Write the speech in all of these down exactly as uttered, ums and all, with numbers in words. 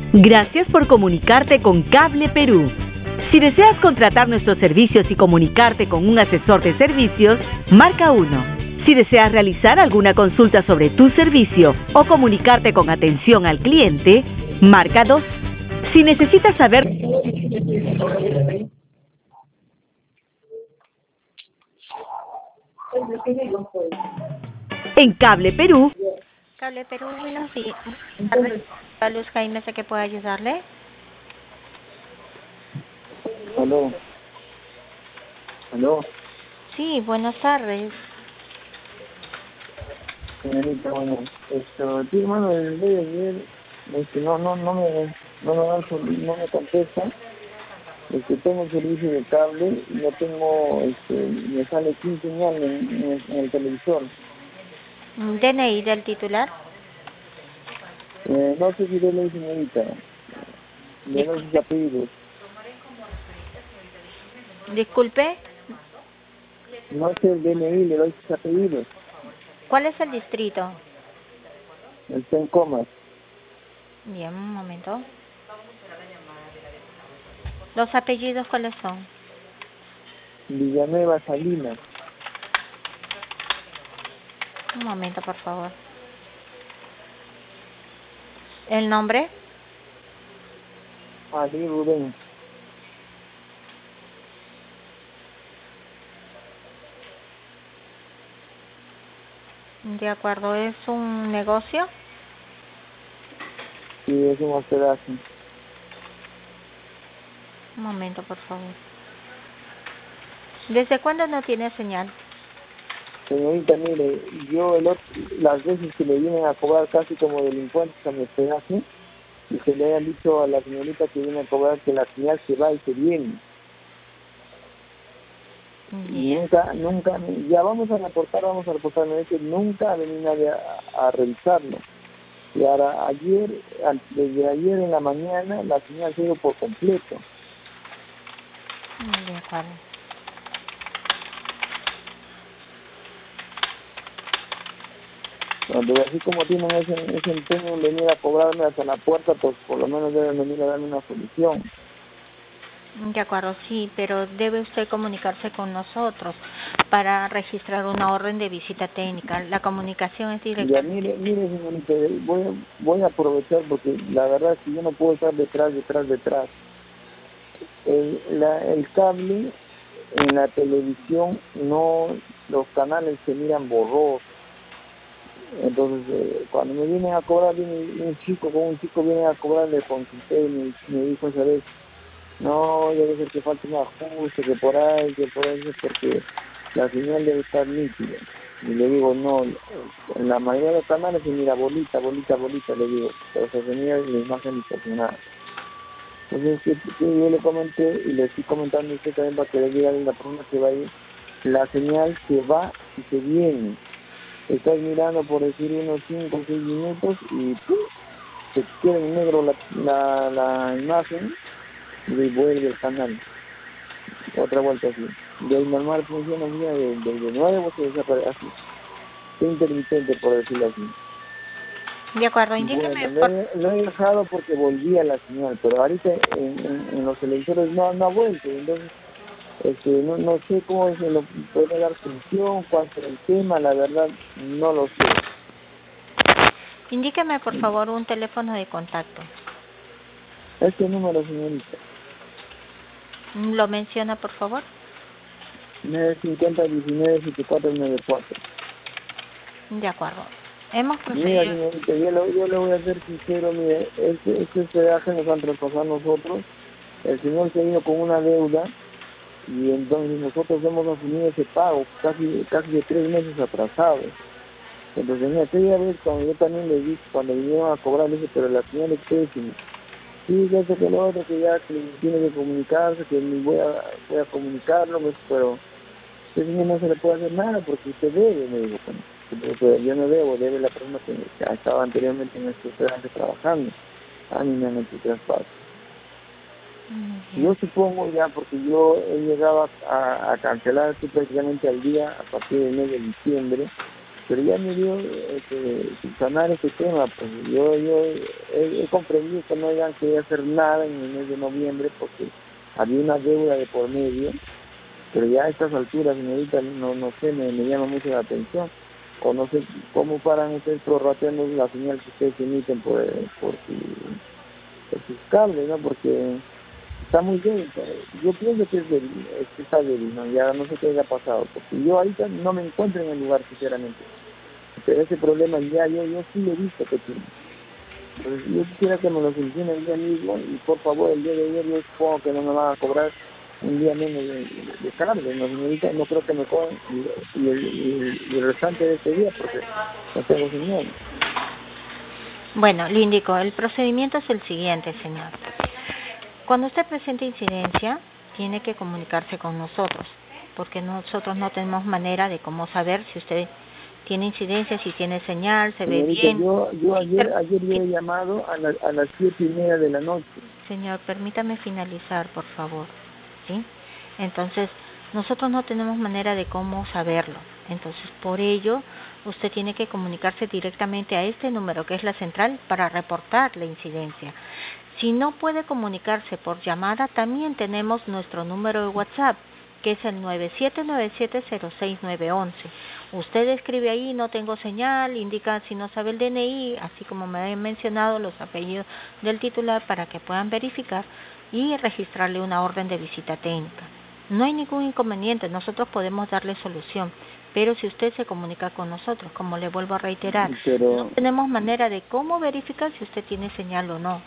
Gracias por comunicarte con Cable Perú. Si deseas contratar nuestros servicios y comunicarte con un asesor de servicios, marca uno. Si deseas realizar alguna consulta sobre tu servicio o comunicarte con atención al cliente, marca dos. Si necesitas saber... En Cable Perú... Cable Perú, buenos días. A Luz Jaime, ¿sé que puede ayudarle? Aló. Aló. Sí, buenas tardes. Señorita, bueno, esto, sí, hermano, desde el día de ayer, este, no, no, no me, no me dan, sol- no me contestan. Este, tengo el servicio de cable y no tengo, este, me sale sin señal en, en, el, en el televisor. D N I del titular. Eh, no sé si le doy, señorita, le doy sus Disculpe. apellidos. Disculpe, No sé el D N I, le doy sus apellidos. ¿cuál es el distrito? Está en comas. Bien, un momento. ¿Los apellidos cuáles son? Villanueva Salinas. Un momento, por favor. ¿El nombre? Ali Rubén. De acuerdo, ¿es un negocio? Sí, es un hospedaje. Un momento, por favor. ¿Desde cuándo no tiene señal? Señorita, mire, yo el otro, las veces que le vienen a cobrar casi como delincuentes a mi hospedaje, y que le hayan dicho a la señorita que viene a cobrar que la señal se va y se viene. Y Bien. nunca, nunca, ya vamos a reportar, vamos a reportar, me dice, nunca ha venido nadie a, a revisarlo. Y ahora, ayer, al- desde ayer en la mañana, la señal se ha ido por completo. De acuerdo. Entonces, así como tienen ese, ese empeño en venir a cobrarme hasta la puerta, pues por lo menos deben venir a darme una solución. De acuerdo, sí, pero debe usted comunicarse con nosotros para registrar una orden de visita técnica. La comunicación es Ya, directa. mire, mire, señorita, voy a, voy a aprovechar porque la verdad es que yo no puedo estar detrás, detrás, detrás. El, la, el cable en la televisión, no, los canales se miran borrosos. Entonces, eh, cuando me vienen a cobrar, viene un chico, con un chico viene a cobrar, le consulté y me, me dijo esa vez, no, debe ser que falta un ajuste, que por ahí, que por ahí, porque la señal debe estar nítida. Y le digo, no, en la mayoría de los canales se mira bolita, bolita, bolita, le digo, pero se mira la imagen distorsionada. Entonces, que, que yo le comenté y le estoy comentando a usted también para que le diga a la persona que va a ir, la señal se va y se viene. Estás mirando, por decir, unos cinco o seis minutos y ¡pum!, se queda en negro la, la, la imagen y vuelve el canal. Otra vuelta así. De ahí normal funciona así, de, de, de nuevo se desaparece así. Es intermitente, por decirlo así. De acuerdo, indíqueme Bueno, lo por... he, lo he dejado porque volvía la señal, pero ahorita en, en, en los televisores no, no ha vuelto. Entonces, este, no, no sé cómo se lo puede dar solución, cuál será el tema, la verdad, no lo sé. Indíqueme, por favor, un teléfono de contacto. Este número, señorita, ¿Lo menciona, por favor? nueve cinco cero, diecinueve setenta y cuatro noventa y cuatro. De acuerdo. Hemos Mira, procedido... señorita, yo le, yo le voy a ser sincero, mire, este, este hospedaje nos han traspasado nosotros, el señor se vino con una deuda y entonces nosotros hemos asumido ese pago casi casi de tres meses atrasados. Entonces, mira, aquella vez cuando yo también le dije, cuando vinieron a cobrar, le dije, pero la señal es pésima. Sí, ya sé que lo otro, que ya que tiene que comunicarse, que me voy a, voy a comunicarlo, pues, pero ese señor no se le puede hacer nada porque usted debe, me dijo. Bueno, pero yo no debo, debe la persona que que estaba anteriormente en este hospedaje trabajando. A mí me han hecho traspaso. Yo Bien. supongo ya, porque yo he llegado a, a, a cancelar esto prácticamente al día a partir del mes de diciembre, pero ya me dio este, sanar este tema, pues yo yo he, he comprendido que no hayan que hacer nada en el mes de noviembre porque había una deuda de por medio, pero ya a estas alturas, señorita, no no sé, me, me llama mucho la atención, o no sé cómo paran ustedes prorrateando la señal que ustedes emiten por, por, su, por sus cables, ¿no? Porque está muy débil, yo pienso que es débil, es que está débil, ¿no? Ya no sé qué haya pasado, porque yo ahorita no me encuentro en el lugar, sinceramente, pero ese problema ya yo, yo sí lo he visto que tiene. Entonces, yo quisiera que me lo solucione el día mismo y por favor el día de ayer yo supongo que no me van a cobrar un día menos de, de, de cargo, no señorita, no creo que me cobren y, y, el, y, y el restante de este día porque no tengo señal. Bueno, le indico, el procedimiento es el siguiente, señor. Cuando usted presente incidencia, tiene que comunicarse con nosotros, porque nosotros no tenemos manera de cómo saber si usted tiene incidencia, si tiene señal, se Señorita, ve bien. Yo, yo ayer, ayer yo he llamado a, la, a las siete y media de la noche. Señor, permítame finalizar, por favor, ¿sí? Entonces, nosotros no tenemos manera de cómo saberlo. Entonces, por ello, usted tiene que comunicarse directamente a este número, que es la central, para reportar la incidencia. Si no puede comunicarse por llamada, también tenemos nuestro número de WhatsApp, que es el nueve siete nueve siete cero seis nueve uno uno. Usted escribe ahí, no tengo señal, indica si no sabe el D N I, así como me han mencionado los apellidos del titular para que puedan verificar y registrarle una orden de visita técnica. No hay ningún inconveniente, nosotros podemos darle solución, pero si usted se comunica con nosotros, como le vuelvo a reiterar, pero, no tenemos manera de cómo verificar si usted tiene señal o no.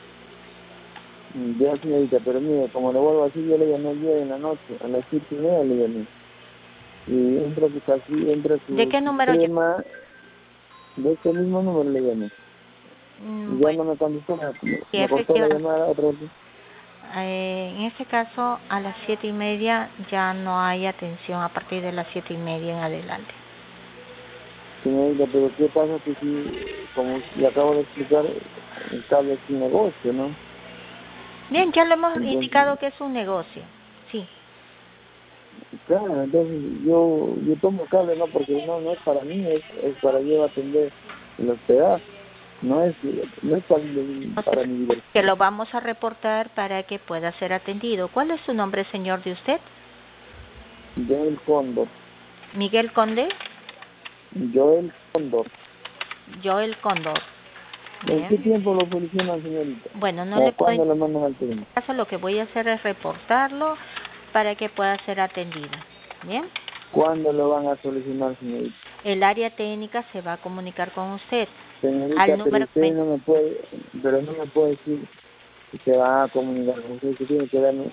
Ya, señorita, pero mire, como le vuelvo a decir, yo le llamé ayer en la noche, a las siete y media le llamé. Y entra su casi, entra su ¿De qué número sistema, de este mismo número le llamé. Mm, Y ya bueno, no me contestó, me, sí, me cortó la llamada otra vez. Eh, en este caso, a las siete y media ya no hay atención a partir de las siete y media en adelante. Señorita, pero ¿qué pasa que si, como le acabo de explicar, el cable es un negocio, ¿no? Bien, ya lo hemos Entonces, indicado que es un negocio, sí. claro, entonces yo yo tomo cable, no, porque no no es para mí, es, es para yo atender el hospedaje, no es, no es para, para mi diversión. Que lo vamos a reportar para que pueda ser atendido. ¿Cuál es su nombre, señor, de usted? Joel Cóndor. Miguel Conde. Joel Cóndor. Joel Cóndor. ¿En qué tiempo lo solucionan, señorita? Bueno, no ¿O le cuándo puedo... lo mandan al técnico? Lo que voy a hacer es reportarlo para que pueda ser atendido. ¿Bien? ¿Cuándo lo van a solucionar, señorita? El área técnica se va a comunicar con usted. Señorita, Al pero número usted no me puede, pero no me puede decir que se va a comunicar con usted, que tiene que darme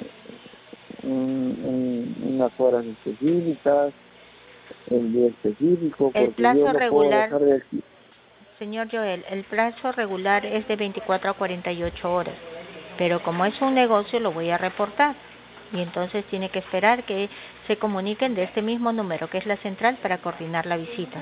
un, un, unas horas específicas, el día específico, El porque yo plazo no puedo regular, dejar de aquí. señor Joel, el plazo regular es de veinticuatro a cuarenta y ocho horas, pero como es un negocio lo voy a reportar y entonces tiene que esperar que se comuniquen de este mismo número, que es la central, para coordinar la visita.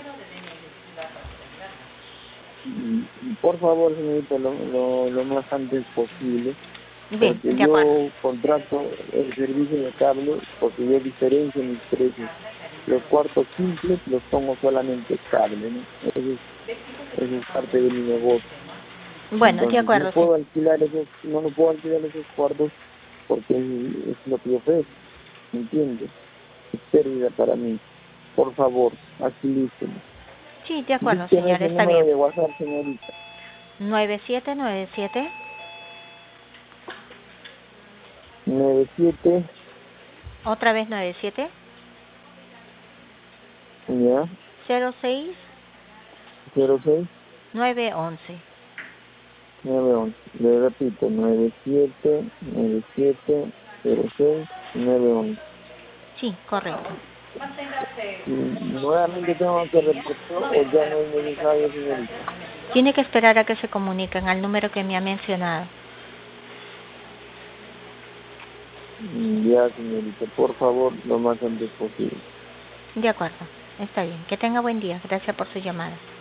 Por favor, señorita, lo, lo, lo más antes posible. Bien, Porque de acuerdo. yo contrato el servicio de cable porque yo diferencio mis precios. Los cuartos simples los pongo solamente cable, ¿no? Eso es, eso es parte de mi negocio. Bueno, Entonces, de acuerdo. no puedo Sí. alquilar esos, no no puedo alquilar esos cuartos porque es, es lo que yo ofrezco, ¿entiendes? Es pérdida para mí. Por favor, agilícelo. Sí, de acuerdo, Dígame señor, ese está número bien. de WhatsApp, señorita. nueve siete nueve siete. nueve siete. Otra vez nueve siete. Ya. cero seis. cero seis. nueve once. nueve once. Le repito, nueve siete nueve siete cero seis nueve once. Sí, correcto. Y nuevamente tengo que repetir o ya no es necesario, señorita. Tiene que esperar a que se comuniquen al número que me ha mencionado. Ya, señorita, por favor, lo más antes posible. De acuerdo, está bien. Que tenga buen día. Gracias por su llamada.